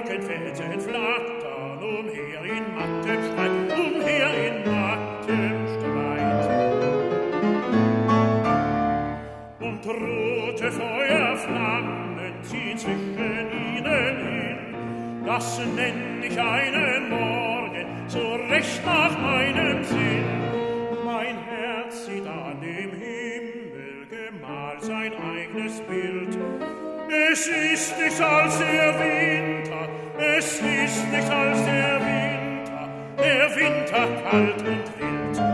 Wolkenfelsen flattern umher in mattem Streit, umher in mattem Streit. Und rote Feuerflammen ziehen zwischen ihnen hin, das nenn ich einen Morgen, so recht nach meinem Sinn. Mein Herz sieht an dem Himmel gemalt sein eigenes Bild. Es ist nicht als der Winter, es ist nicht als der Winter kalt und wild.